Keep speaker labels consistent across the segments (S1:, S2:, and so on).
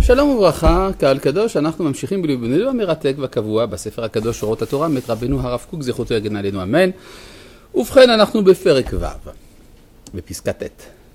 S1: שלום וברכה, קהל קדוש, אנחנו ממשיכים בלימודנו המרתק והקבוע בספר הקדוש אורות התורה, מאת רבנו הרב קוק, זכותו יגן עלינו אמן. ובכן, אנחנו בפרק ו', בפסקה ט'.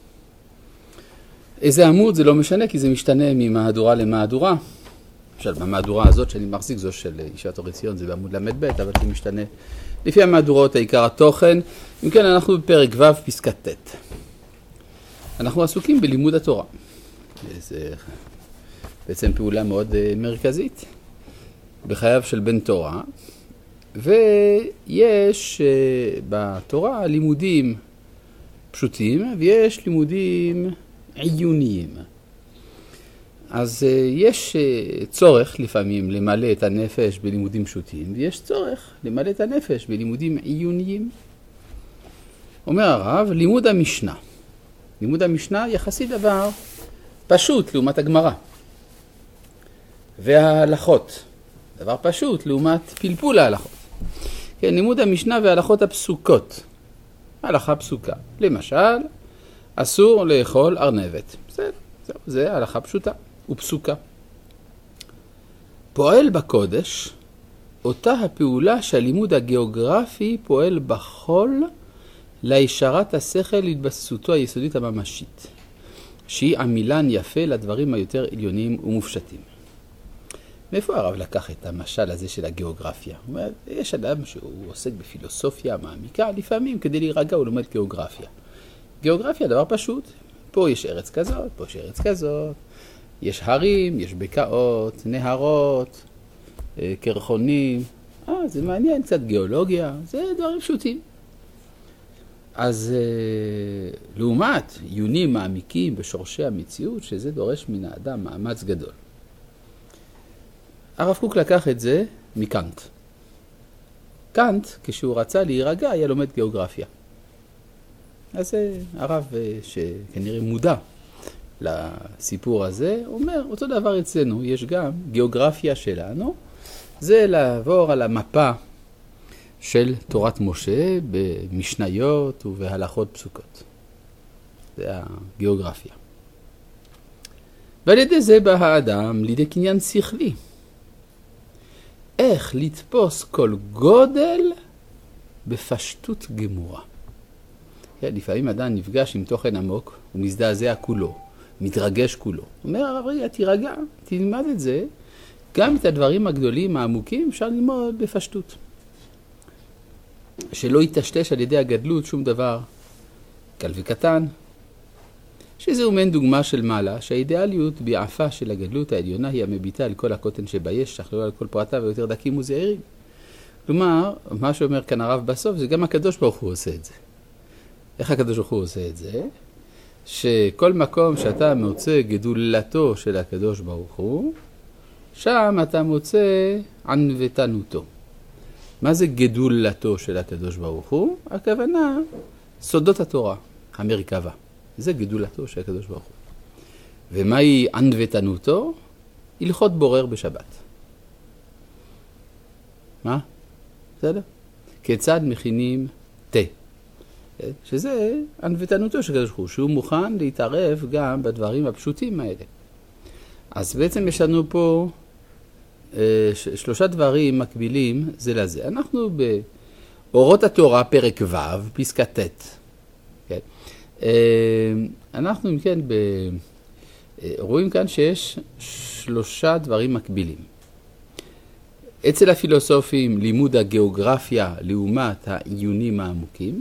S1: איזה עמוד זה לא משנה, כי זה משתנה ממהדורה למהדורה. למשל, במהדורה הזאת שאני מחזיק, זו של ישיבת אור עציון, זה בעמוד ל"ב, אבל זה משתנה לפי המהדורות, העיקר התוכן. אם כן, אנחנו בפרק ו', פסקה ט'. אנחנו עסוקים בלימוד התורה. זה בעצם פעולה מאוד מרכזית בחייו של בן תורה, ויש בתורה לימודים פשוטים ויש לימודים עיוניים. אז יש צורך לפעמים למלא את הנפש בלימודים פשוטים, ויש צורך למלא את הנפש בלימודים עיוניים. אומר הרב, לימוד המשנה. לימוד המשנה יחסית דבר פשוט לעומת הגמרא. וההלכות, דבר פשוט לעומת פלפול ההלכות. כן, לימוד המשנה וההלכות הפסוקות. הלכה פסוקה. למשל, אסור לאכול ארנבת. זה הלכה פשוטה ופסוקה. פועל בקודש, אותה הפעולה שהלימוד הגיאוגרפי פועל בחול להישרת השכל להתבססותו היסודית הממשית, שהיא עמילן יפה לדברים היותר עליוניים ומופשטים. מאיפה הרב לקח את המשל הזה של הגיאוגרפיה? הוא אומר, יש אדם שהוא עוסק בפילוסופיה מעמיקה, לפעמים כדי להירגע הוא לומד גיאוגרפיה. גיאוגרפיה דבר פשוט. פה יש ארץ כזאת, פה יש ארץ כזאת, יש הרים, יש בקעות, נהרות, קרחונים. זה מעניין, קצת גיאולוגיה, זה דברים פשוטים. אז לעומת עיונים מעמיקים בשורשי המציאות, שזה דורש מן האדם מאמץ גדול. הרב קוק לקח את זה מקאנט. קאנט, כשהוא רצה להירגע, היה לומד גיאוגרפיה. אז הרב שכנראה מודע לסיפור הזה, אומר, אותו דבר אצלנו, יש גם גיאוגרפיה שלנו, זה לעבור על המפה של תורת משה במשניות ובהלכות פסוקות. זה הגיאוגרפיה. ועל ידי זה בא האדם לידי קניין שכלי. איך לתפוס כל גודל בפשטות גמורה. לפעמים אדם נפגש עם תוכן עמוק, הוא מזדעזע כולו, מתרגש כולו. הוא אומר, הרב רגע, תירגע, תלמד את זה, גם את הדברים הגדולים, העמוקים, אפשר ללמוד בפשטות. שלא יתשתש על ידי הגדלות שום דבר קל וקטן, שזהו מעין דוגמה של מעלה, שהאידיאליות בעפה של הגדלות העליונה היא המביטה על כל הקוטן שביש, שכללו על כל פרטיו ויותר דקים וזעירים. כלומר, מה שאומר כאן הרב בסוף, זה גם הקדוש ברוך הוא עושה את זה. איך הקדוש ברוך הוא עושה את זה? שכל מקום שאתה מוצא גדולתו של הקדוש ברוך הוא, שם אתה מוצא ענוותנותו. מה זה גדולתו של הקדוש ברוך הוא? הכוונה, סודות התורה, המרכבה. זה גדולתו של הקדוש ברוך הוא. ומהי ענוותנותו? הלכות בורר בשבת. מה? בסדר? כיצד מכינים תה? שזה ענוותנותו של הקדוש ברוך הוא, שהוא מוכן להתערב גם בדברים הפשוטים האלה. אז בעצם יש לנו פה שלושה דברים מקבילים זה לזה. אנחנו באורות התורה, פרק ו', פסקה ט'. כן? אנחנו, אם כן, רואים כאן שיש שלושה דברים מקבילים. אצל הפילוסופים, לימוד הגיאוגרפיה לעומת העיונים העמוקים.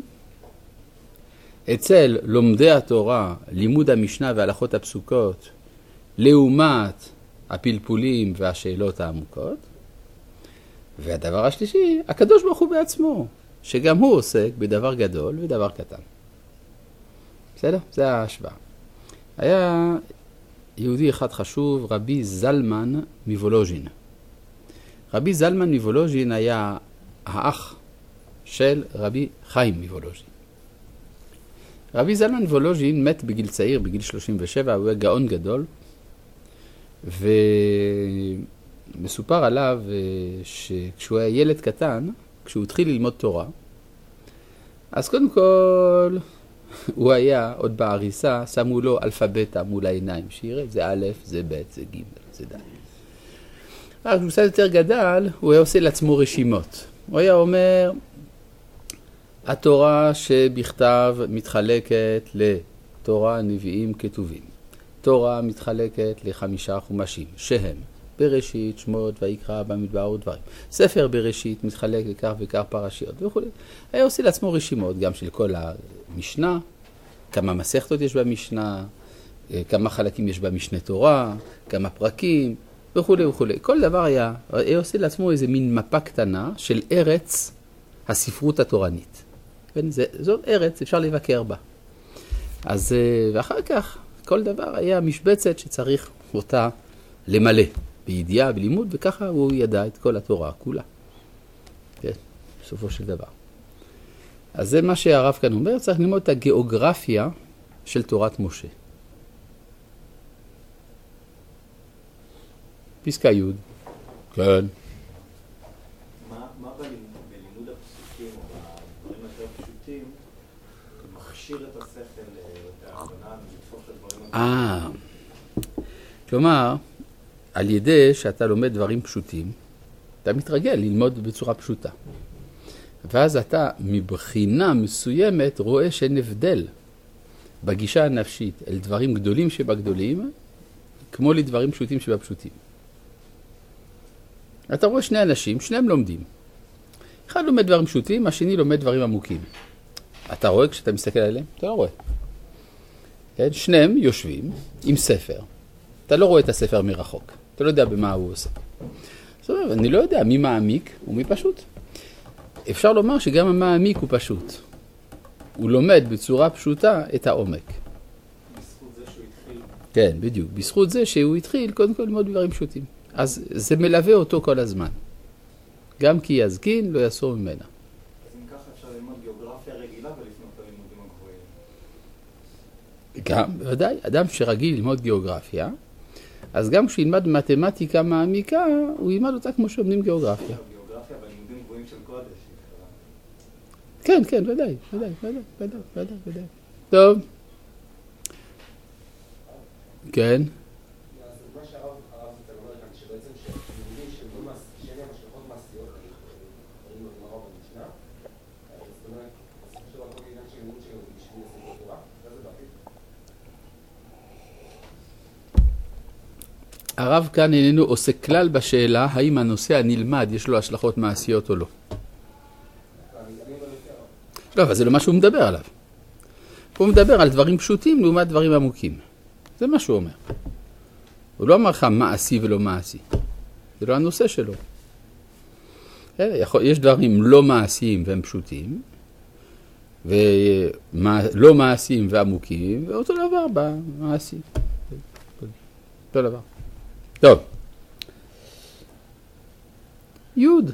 S1: אצל לומדי התורה, לימוד המשנה וההלכות הפסוקות, לעומת הפלפולים והשאלות העמוקות. והדבר השלישי, הקדוש ברוך הוא בעצמו, שגם הוא עוסק בדבר גדול ודבר קטן. בסדר? זה ההשוואה. היה יהודי אחד חשוב, רבי זלמן מוולוז'ין. רבי זלמן מוולוז'ין היה האח של רבי חיים מוולוז'ין. רבי זלמן מוולוז'ין מת בגיל צעיר, בגיל 37, הוא היה גאון גדול, ומסופר עליו שכשהוא היה ילד קטן, כשהוא התחיל ללמוד תורה, אז קודם כל הוא היה, עוד בעריסה, שמו לו אלפבטה מול העיניים, שיראה, זה א', זה ב', זה ג', זה ד'. רק כשהוא קצת יותר גדל, הוא היה עושה לעצמו רשימות. הוא היה אומר, התורה שבכתב מתחלקת לתורה, נביאים, כתובים. תורה מתחלקת ל5 חומשים, שהם בראשית, שמות, ויקרא, במדבר ודברים. ספר בראשית מתחלק לכך וכך פרשיות וכו'. היה עושה לעצמו רשימות, גם של כל המשנה, כמה מסכתות יש במשנה, כמה חלקים יש במשנה תורה, כמה פרקים, וכו' וכו'. כל דבר היה עושה לעצמו איזה מין מפה קטנה של ארץ הספרות התורנית. זאת ארץ, אפשר לבקר בה. אז, ואחר כך, כל דבר היה משבצת שצריך אותה למלא, בידיעה, בלימוד, וככה הוא ידע את כל התורה כולה. כן, בסופו של דבר. אז זה מה שהרב כאן אומר, צריך ללמוד את הגיאוגרפיה של תורת משה. פסקה י' כן.
S2: מה בלימוד הפסוקים או בדברים יותר פשוטים מכשיר את השכל, את ההבנה ולתפוס את הדברים?
S1: כלומר, על ידי שאתה לומד דברים פשוטים, אתה מתרגל ללמוד בצורה פשוטה. ואז אתה מבחינה מסוימת רואה שאין הבדל בגישה הנפשית אל דברים גדולים שבגדולים, כמו לדברים פשוטים שבפשוטים. אתה רואה שני אנשים, שניהם לומדים. אחד לומד דברים פשוטים, השני לומד דברים עמוקים. אתה רואה כשאתה מסתכל עליהם? אתה לא רואה. כן? שניהם יושבים עם ספר. אתה לא רואה את הספר מרחוק. אתה לא יודע במה הוא עושה. זאת אומרת, אני לא יודע מי מעמיק ומי פשוט. אפשר לומר שגם המעמיק הוא פשוט. הוא לומד בצורה פשוטה את העומק.
S2: בזכות זה שהוא התחיל.
S1: כן, בדיוק. בזכות זה שהוא התחיל, קודם כל ללמוד דברים פשוטים. אז זה מלווה אותו כל הזמן. גם כי יזקין לא יסור ממנה.
S2: אז אם ככה אפשר ללמוד גיאוגרפיה רגילה ולפנות ללימודים הגבוהים.
S1: גם, בוודאי, אדם שרגיל ללמוד גיאוגרפיה, אז גם כשילמד מתמטיקה מעמיקה, הוא ילמד אותה כמו שלומדים גיאוגרפיה.
S2: גיאוגרפיה בלימודים גבוהים של קודש.
S1: כן, כן, ודאי. טוב. כן.
S3: מה שהרב אומר כאן, שבעצם שלימודים שאין להם השלכות מעשיות, קוראים לו גמרא במשנה, זאת אומרת, בסופו של דבר כל עניין של לימוד שלנו בשביל לספר תורה, וזה בעתיד.
S1: הרב כאן איננו עושה כלל בשאלה האם הנושא הנלמד יש לו השלכות מעשיות או לא. לא, אבל זה לא מה שהוא מדבר עליו. הוא מדבר על דברים פשוטים לעומת דברים עמוקים. זה מה שהוא אומר. הוא לא אמר לך מעשי ולא מעשי. זה לא הנושא שלו. יש דברים לא מעשיים והם פשוטים, ולא מעשיים ועמוקים, ואותו דבר במעשי. אותו דבר. טוב. יוד.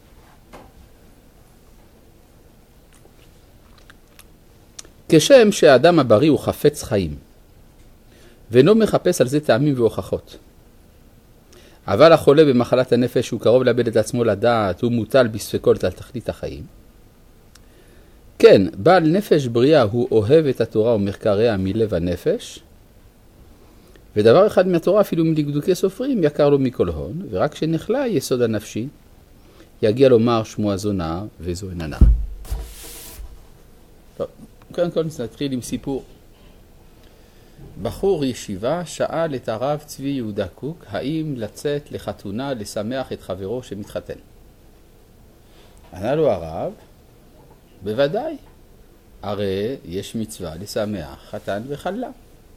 S1: כשם שהאדם הבריא הוא חפץ חיים, ואינו מחפש על זה טעמים והוכחות. אבל החולה במחלת הנפש הוא קרוב לאבד את עצמו לדעת, הוא מוטל בספקות על תכלית החיים. כן, בעל נפש בריאה הוא אוהב את התורה ומחקריה מלב הנפש, ודבר אחד מהתורה אפילו מדקדוקי סופרים יקר לו מכל הון, ורק כשנחלה היסוד הנפשי יגיע לומר שמוע זו נער וזו אינה נער. טוב, קודם כל נתחיל עם סיפור. בחור ישיבה שאל את הרב צבי יהודה קוק האם לצאת לחתונה לשמח את חברו שמתחתן. ענה לו הרב, בוודאי, הרי יש מצווה לשמח חתן וחלה.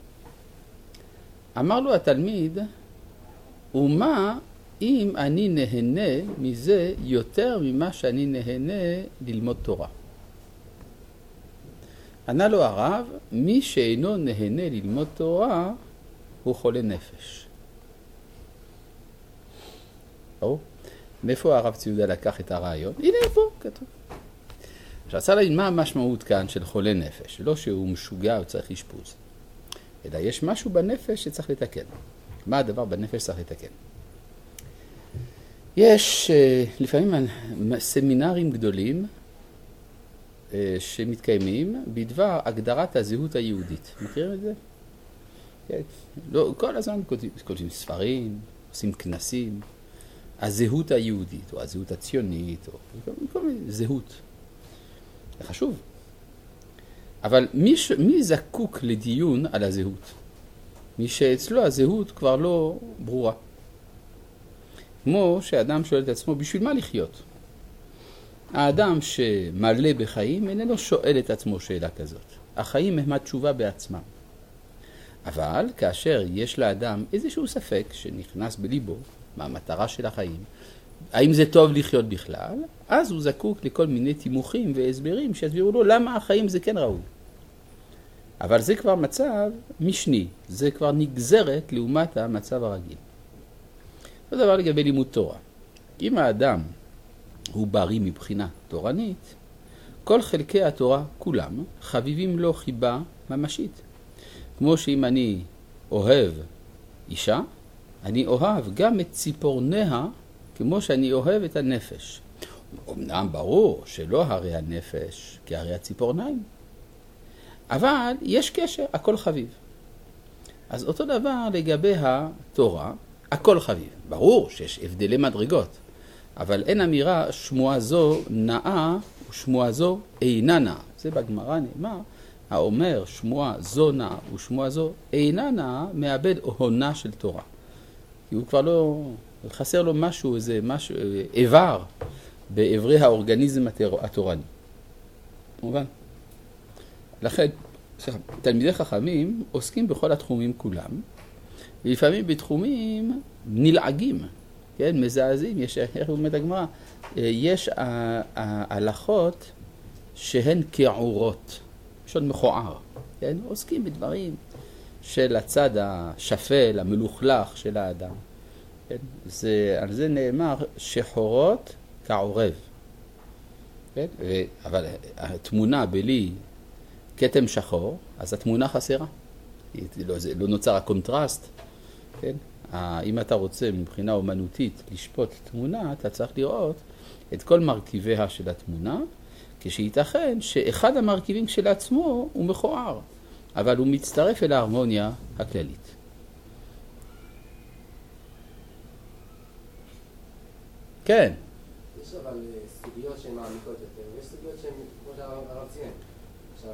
S1: אמר לו התלמיד, ומה אם אני נהנה מזה יותר ממה שאני נהנה ללמוד תורה? ענה לו הרב, מי שאינו נהנה ללמוד תורה הוא חולה נפש. מאיפה הרב צבי יהודה לקח את הרעיון? הנה פה, כתוב. רצה להגיד מה המשמעות כאן של חולה נפש, לא שהוא משוגע או צריך אשפוז, אלא יש משהו בנפש שצריך לתקן. מה הדבר בנפש שצריך לתקן? יש לפעמים סמינרים גדולים שמתקיימים בדבר הגדרת הזהות היהודית. מכירים את זה? כן. לא, כל הזמן כותבים ספרים, עושים כנסים. הזהות היהודית, או הזהות הציונית, או כל מיני זהות. זה חשוב. אבל מי זקוק לדיון על הזהות? מי שאצלו הזהות כבר לא ברורה. כמו שאדם שואל את עצמו, בשביל מה לחיות? האדם שמלא בחיים איננו שואל את עצמו שאלה כזאת. החיים הם התשובה בעצמם. אבל כאשר יש לאדם איזשהו ספק שנכנס בליבו, מה המטרה של החיים, האם זה טוב לחיות בכלל, אז הוא זקוק לכל מיני תימוכים והסברים שיסבירו לו למה החיים זה כן ראוי. אבל זה כבר מצב משני, זה כבר נגזרת לעומת המצב הרגיל. זה דבר לגבי לימוד תורה. אם האדם הוא בריא מבחינה תורנית, כל חלקי התורה כולם חביבים לו חיבה ממשית. כמו שאם אני אוהב אישה, אני אוהב גם את ציפורניה כמו שאני אוהב את הנפש. אמנם ברור שלא הרי הנפש כהרי הציפורניים, אבל יש קשר, הכל חביב. אז אותו דבר לגבי התורה, הכל חביב. ברור שיש הבדלי מדרגות, אבל אין אמירה שמועה זו נאה ושמועה זו אינה נאה. זה בגמרא נאמר, האומר שמועה זו נאה ושמועה זו אינה נאה, מאבד הונה של תורה. כי הוא כבר לא, חסר לו משהו, איזה משהו, איבר באיברי האורגניזם התורני. מובן? לכן, תלמידי חכמים עוסקים בכל התחומים כולם, ולפעמים בתחומים נלעגים, כן, מזעזעים. יש, איך אומרת הגמרא, יש הלכות שהן כעורות, פשוט מכוער, כן, עוסקים בדברים של הצד השפל, המלוכלך של האדם. כן? על זה נאמר שחורות כעורב. כן? אבל התמונה בלי כתם שחור, אז התמונה חסרה. לא נוצר הקונטרסט. כן? אם אתה רוצה מבחינה אומנותית לשפוט תמונה, אתה צריך לראות את כל מרכיביה של התמונה, כשייתכן שאחד המרכיבים של עצמו הוא מכוער, אבל הוא מצטרף אל ההרמוניה הכללית. כן.
S3: יש אבל סוגיות שהן מעמיקות יותר, ויש סוגיות שהן, כמו שהרב ציין. עכשיו,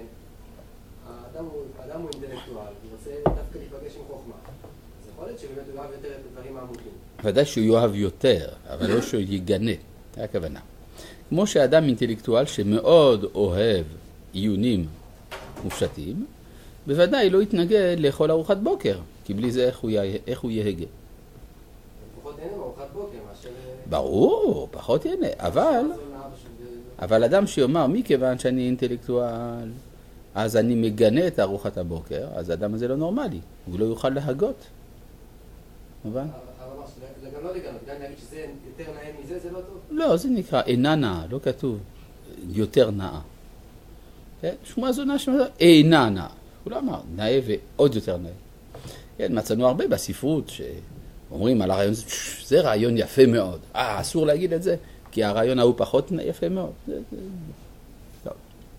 S3: האדם הוא אינטלקטואל, הוא רוצה דווקא להיפגש עם חוכמה. אז יכול להיות שבאמת הוא יאהב יותר את הדברים העמוקים.
S1: ודאי שהוא יאהב יותר, אבל לא שהוא יגנה. זה הכוונה. כמו שאדם אינטלקטואל שמאוד אוהב עיונים מופשטים, בוודאי לא יתנגד לאכול ארוחת בוקר, כי בלי זה איך הוא יהגה.
S3: פחות אין ארוחת בוקר, מאשר...
S1: ברור, פחות יהנה, אבל אדם שיאמר, מכיוון שאני אינטלקטואל, אז אני מגנה את ארוחת הבוקר, אז האדם הזה לא נורמלי, הוא לא יוכל להגות. מובן?
S3: אבל גם לא לגנות, גם להגיד שזה יותר נאה מזה, זה לא טוב?
S1: לא, זה נקרא אינה נאה, לא כתוב יותר נאה. שמועה זו נאה, שמועה זו אינה נאה. הוא לא אמר נאה ועוד יותר נאה. כן, מצאנו הרבה בספרות שאומרים על הרעיון, זה רעיון יפה מאוד. אסור להגיד את זה, כי הרעיון ההוא פחות יפה מאוד. טוב.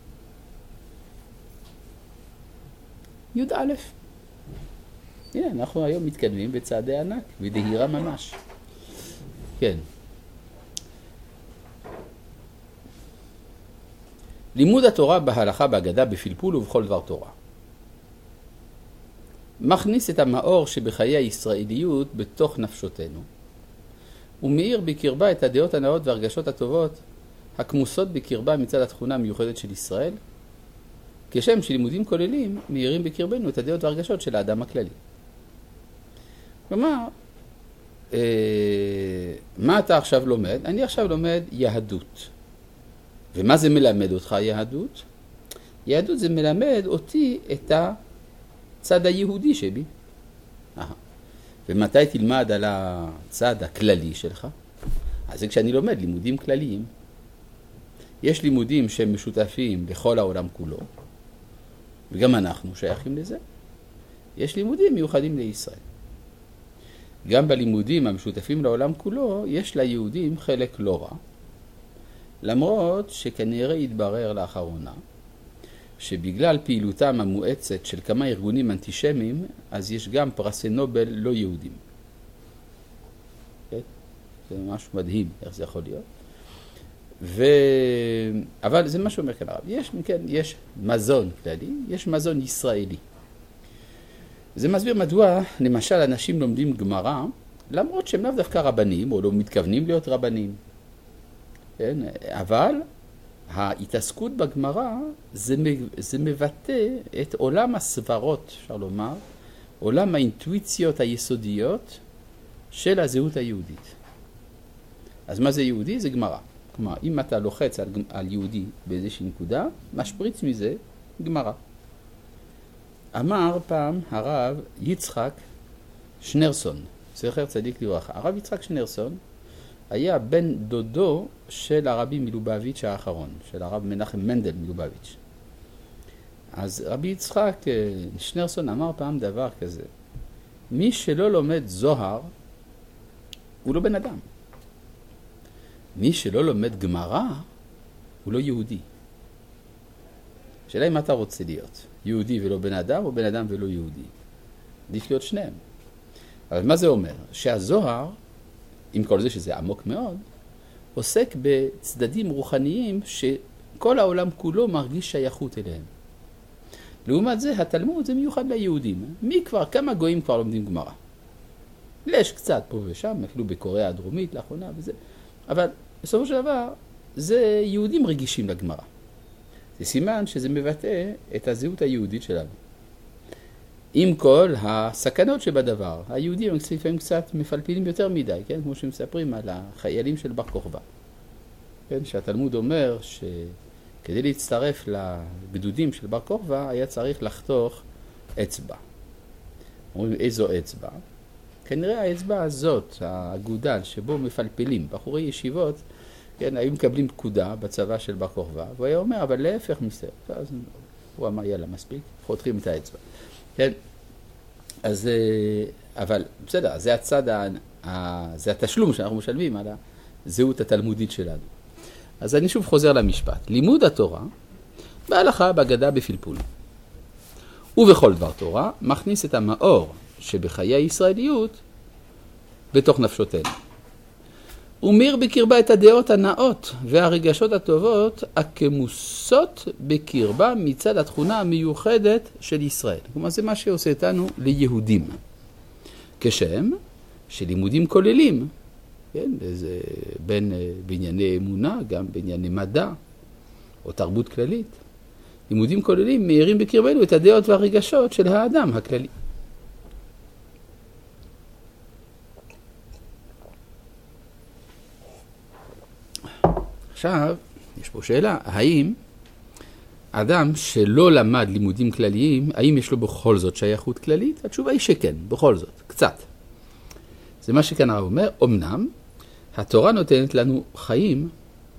S1: י"א. הנה, אנחנו היום מתקדמים בצעדי ענק, בדהירה ממש. כן. לימוד התורה בהלכה, בהגדה, בפלפול ובכל דבר תורה. מכניס את המאור שבחיי הישראליות בתוך נפשותנו, ומאיר בקרבה את הדעות הנאות והרגשות הטובות הכמוסות בקרבה מצד התכונה המיוחדת של ישראל, כשם שלימודים כוללים מאירים בקרבנו את הדעות והרגשות של האדם הכללי. כלומר, מה אתה עכשיו לומד? אני עכשיו לומד יהדות. ומה זה מלמד אותך יהדות? יהדות זה מלמד אותי את הצד היהודי שבי. ומתי תלמד על הצד הכללי שלך? אז זה כשאני לומד לימודים כלליים. יש לימודים שהם משותפים לכל העולם כולו, וגם אנחנו שייכים לזה. יש לימודים מיוחדים לישראל. גם בלימודים המשותפים לעולם כולו, יש ליהודים חלק לא רע. למרות שכנראה יתברר לאחרונה, שבגלל פעילותם המואצת של כמה ארגונים אנטישמיים, אז יש גם פרסי נובל לא יהודים. כן? זה ממש מדהים איך זה יכול להיות. אבל זה מה שאומר כאן הרב. יש מזון כללי, יש מזון ישראלי. זה מסביר מדוע, למשל, אנשים לומדים גמרא, למרות שהם לאו דווקא רבנים, או לא מתכוונים להיות רבנים. כן? אבל ההתעסקות בגמרא זה מבטא את עולם הסברות, אפשר לומר, עולם האינטואיציות היסודיות של הזהות היהודית. אז מה זה יהודי? זה גמרא. כלומר, אם אתה לוחץ על יהודי באיזושהי נקודה, משפריץ מזה גמרא. אמר פעם הרב יצחק שנרסון, זכר צדיק לברכה. הרב יצחק שנרסון היה בן דודו של הרבי מלובביץ' האחרון, של הרב מנחם מנדל מלובביץ'. אז רבי יצחק שנרסון אמר פעם דבר כזה, מי שלא לומד זוהר הוא לא בן אדם. מי שלא לומד גמרא הוא לא יהודי. השאלה היא מה אתה רוצה להיות, יהודי ולא בן אדם או בן אדם ולא יהודי. עדיף להיות שניהם. אבל מה זה אומר? שהזוהר, עם כל זה שזה עמוק מאוד, עוסק בצדדים רוחניים שכל העולם כולו מרגיש שייכות אליהם. לעומת זה, התלמוד זה מיוחד ליהודים. כמה גויים כבר לומדים גמרא? יש קצת פה ושם, אפילו בקוריאה הדרומית לאחרונה וזה. אבל בסופו של דבר, זה יהודים רגישים לגמרא. זה סימן שזה מבטא את הזהות היהודית שלנו. עם כל הסכנות שבדבר, היהודים לפעמים קצת מפלפילים יותר מדי, כן? כמו שמספרים על החיילים של בר כוכבא. כן? שהתלמוד אומר שכדי להצטרף לגדודים של בר כוכבא, היה צריך לחתוך אצבע. אומרים, איזו אצבע? כנראה האצבע הזאת, האגודל שבו מפלפלים, בחורי ישיבות, כן, היו מקבלים פקודה בצבא של בר כוכבא, והוא היה אומר, אבל להפך מסתר. אז הוא אמר, יאללה, מספיק, חותכים את האצבע. כן, אז, אבל בסדר, זה הצד, זה התשלום שאנחנו משלמים על הזהות התלמודית שלנו. אז אני שוב חוזר למשפט. לימוד התורה, בהלכה, בהגדה, בפלפול. ובכל דבר תורה, מכניס את המאור שבחיי הישראליות בתוך נפשותינו. ומיר בקרבה את הדעות הנאות והרגשות הטובות הכמוסות בקרבה מצד התכונה המיוחדת של ישראל. כלומר, זה מה שעושה אותנו ליהודים. כשם שלימודים כוללים, כן, זה בין בענייני אמונה, גם בענייני מדע או תרבות כללית. לימודים כוללים מאירים בקרבנו את הדעות והרגשות של האדם הכללי. עכשיו, יש פה שאלה, האם אדם שלא למד לימודים כלליים, האם יש לו בכל זאת שייכות כללית? התשובה היא שכן, בכל זאת, קצת. זה מה שכאן הרב אומר, אמנם התורה נותנת לנו חיים,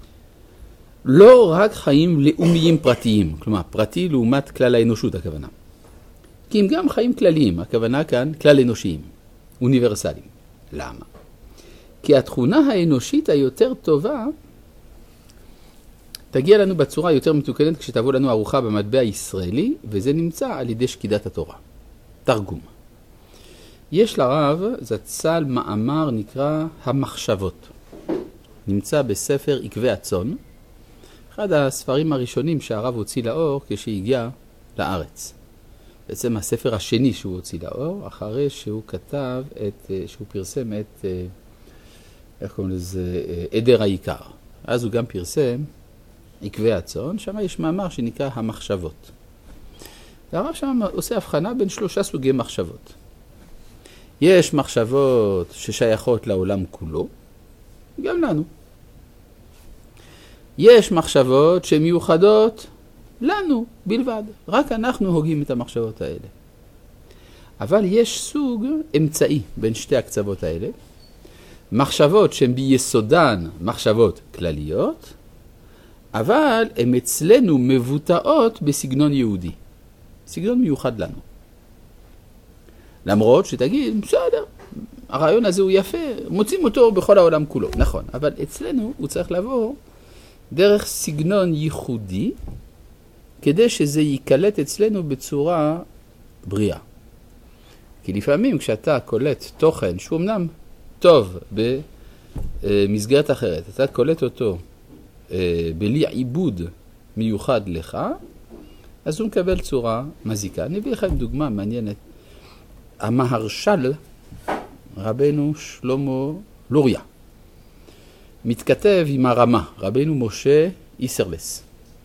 S1: לא רק חיים לאומיים פרטיים, כלומר פרטי לעומת כלל האנושות הכוונה. כי הם גם חיים כלליים, הכוונה כאן כלל אנושיים, אוניברסליים. למה? כי התכונה האנושית היותר טובה, תגיע לנו בצורה יותר מתוקנת כשתבוא לנו ארוחה במטבע הישראלי, וזה נמצא על ידי שקידת התורה. תרגום. יש לרב זצ"ל מאמר נקרא המחשבות. נמצא בספר עקבי הצאן, אחד הספרים הראשונים שהרב הוציא לאור כשהגיע לארץ. בעצם הספר השני שהוא הוציא לאור, אחרי שהוא כתב שהוא פרסם את, איך קוראים לזה, עדר העיקר. אז הוא גם פרסם עקבי הצאן, שם יש מאמר שנקרא המחשבות. והרב שם עושה הבחנה בין 3 סוגי מחשבות. יש מחשבות ששייכות לעולם כולו, גם לנו. יש מחשבות שמיוחדות לנו בלבד, רק אנחנו הוגים את המחשבות האלה. אבל יש סוג אמצעי בין שתי הקצוות האלה, מחשבות שהן ביסודן מחשבות כלליות, אבל הן אצלנו מבוטאות בסגנון יהודי, סגנון מיוחד לנו. למרות שתגיד, בסדר, הרעיון הזה הוא יפה, מוצאים אותו בכל העולם כולו, נכון, אבל אצלנו הוא צריך לבוא דרך סגנון ייחודי, כדי שזה ייקלט אצלנו בצורה בריאה. כי לפעמים כשאתה קולט תוכן שהוא אמנם טוב במסגרת אחרת, אתה קולט אותו בלי עיבוד מיוחד לך, אז הוא מקבל צורה מזיקה. אני אביא לכם דוגמה מעניינת. המהרש"ל, רבנו שלמה לוריה, מתכתב עם הרמה, רבנו משה איסרלס.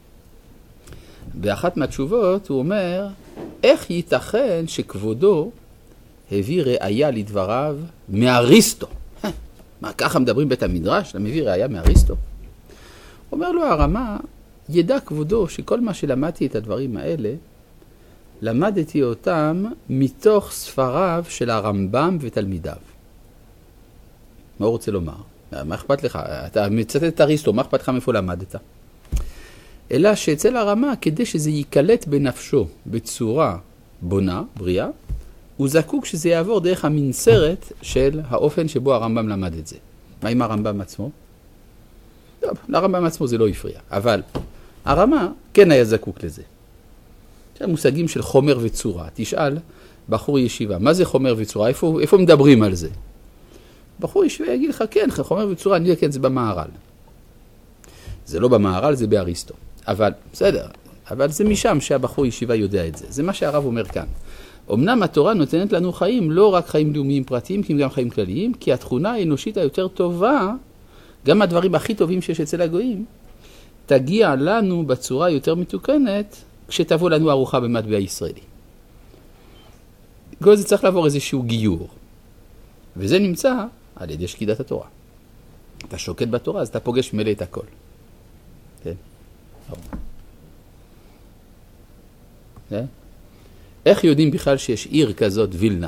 S1: באחת מהתשובות הוא אומר, איך ייתכן שכבודו הביא ראיה לדבריו מאריסטו? מה, ככה מדברים בית המדרש? אתה מביא ראיה מאריסטו? אומר לו הרמה, ידע כבודו שכל מה שלמדתי את הדברים האלה, למדתי אותם מתוך ספריו של הרמב"ם ותלמידיו. מה הוא רוצה לומר? מה אכפת לך? אתה מצטט את אריסטו, מה אכפת לך מאיפה למדת? אלא שאצל הרמה, כדי שזה ייקלט בנפשו בצורה בונה, בריאה, הוא זקוק שזה יעבור דרך המנסרת של האופן שבו הרמב"ם למד את זה. מה עם הרמב"ם עצמו? טוב, לרמב"ם עצמו זה לא הפריע, אבל הרמה כן היה זקוק לזה. זה מושגים של חומר וצורה. תשאל בחור ישיבה, מה זה חומר וצורה? איפה מדברים על זה? בחור ישיבה יגיד לך, כן, חומר וצורה, אני יודע, כן, זה במהר"ל. זה לא במהר"ל, זה באריסטו. אבל, בסדר, אבל זה משם שהבחור ישיבה יודע את זה. זה מה שהרב אומר כאן. אמנם התורה נותנת לנו חיים, לא רק חיים לאומיים פרטיים, כי גם חיים כלליים, כי התכונה האנושית היותר טובה, גם הדברים הכי טובים שיש אצל הגויים, תגיע לנו בצורה יותר מתוקנת, כשתבוא לנו ארוחה במטבע ישראלי. כל זה צריך לעבור איזשהו גיור. וזה נמצא על ידי שקידת התורה. אתה שוקט בתורה, אז אתה פוגש מלא את הכל. כן? כן? איך יודעים בכלל שיש עיר כזאת וילנה?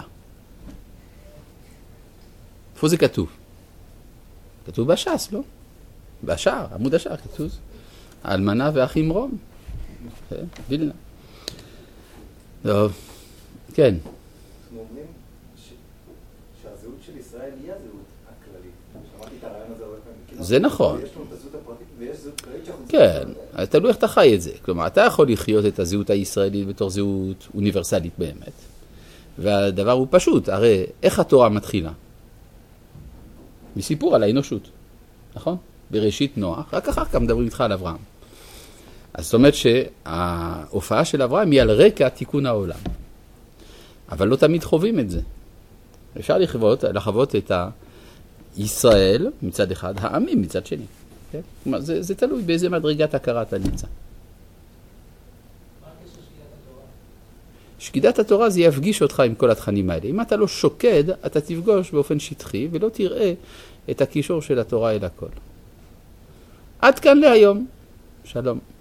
S1: איפה זה כתוב? כתוב בש"ס, לא? בשער, עמוד השער כתוב. האלמנה והאחים רום. כן? וילנה. טוב. כן.
S2: אנחנו אומרים שהזהות של ישראל היא הזהות הכללית. שמעתי את הרעיון הזה הרבה פעמים.
S1: זה נכון.
S2: יש לנו את הזהות הפרטית ויש זהות כללית שאנחנו...
S1: כן, תלוי איך אתה חי את זה. כלומר, אתה יכול לחיות את הזהות הישראלית בתור זהות אוניברסלית באמת. והדבר הוא פשוט. הרי איך התורה מתחילה? מסיפור על האנושות. נכון? בראשית נוח. רק אחר כך מדברים איתך על אברהם. אז זאת אומרת שההופעה של אברהם היא על רקע תיקון העולם. אבל לא תמיד חווים את זה. אפשר לחוות את ישראל מצד אחד, העמים מצד שני. כן? כלומר, זה תלוי באיזה מדרגת הכרה אתה נמצא. שקידת התורה זה יפגיש אותך עם כל התכנים האלה. אם אתה לא שוקד, אתה תפגוש באופן שטחי ולא תראה את הקישור של התורה אל הכל. עד כאן להיום. שלום.